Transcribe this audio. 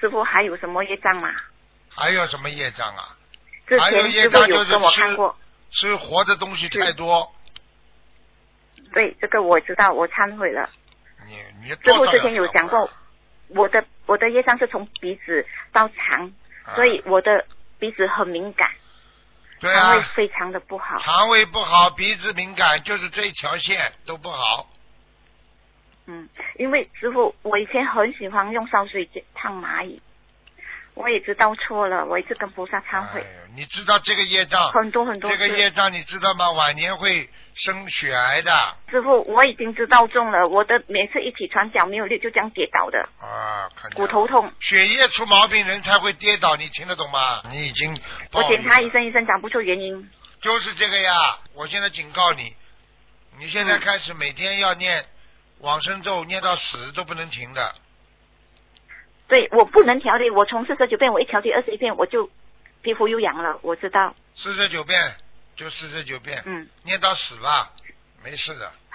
师傅还有什么业障吗？ 还有什么业障啊？ 之还有前业障就是师傅有跟我看过。 吃活的东西太多。 对，这个我知道，我忏悔了。 你师傅之前有讲过，我的业障是从鼻子到肠，所以我的鼻子很敏感， 对啊， 肠胃非常的不好。 肠胃不好，鼻子敏感，就是这一条线都不好。 因为师傅，我以前很喜欢用烧水烫蚂蚁，我也知道错了，我一直跟菩萨忏悔。 你知道这个业障很多这个业障你知道吗？晚年会生血癌的。 师傅，我已经知道中了，我的每次一起床脚没有力就这样跌倒的。骨头痛。血液出毛病人才会跌倒，你听得懂吗？你已经我检查医生讲不出原因。 就是这个呀，我现在警告你，你现在开始每天要念往生咒，念到死都不能停的。 对，我不能调理，我从49遍我一调理21遍我就皮肤又痒了，我知道。 49遍就49遍，念到死吧，没事的。